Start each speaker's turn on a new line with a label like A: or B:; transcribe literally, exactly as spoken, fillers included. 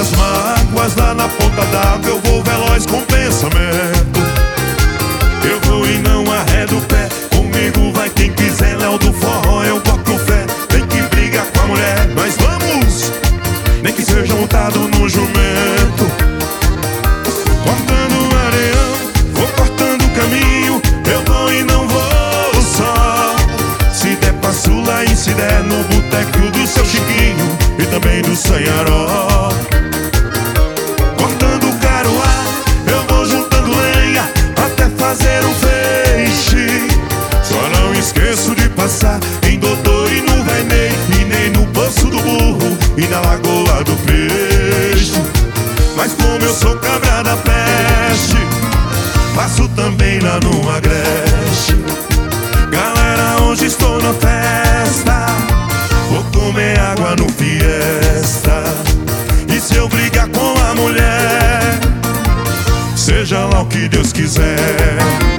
A: as mágoas lá na ponta d'água, eu vou veloz com pensamento. Eu vou e não arredo o pé, comigo vai quem quiser. Léo do forró, eu boto fé. Tem que brigar com a mulher, nós vamos, nem que seja montado no jumento. Cortando o areião, vou cortando o caminho. Eu vou e não vou só. Se der passo lá e se der no boteco do seu Chiquinho e também do Sanharó. Cortando o caruá, eu vou juntando lenha até fazer um feixe. Só não esqueço de passar em Dodô e no Venei, e nem no Poço do Burro e na Lagoa do Peixe. Mas como eu sou cabra da peste, passo também lá no Agreste. Galera, hoje estou na festa, vou comer água no Fiesta. E se eu brigar com a mulher, seja lá o que Deus quiser.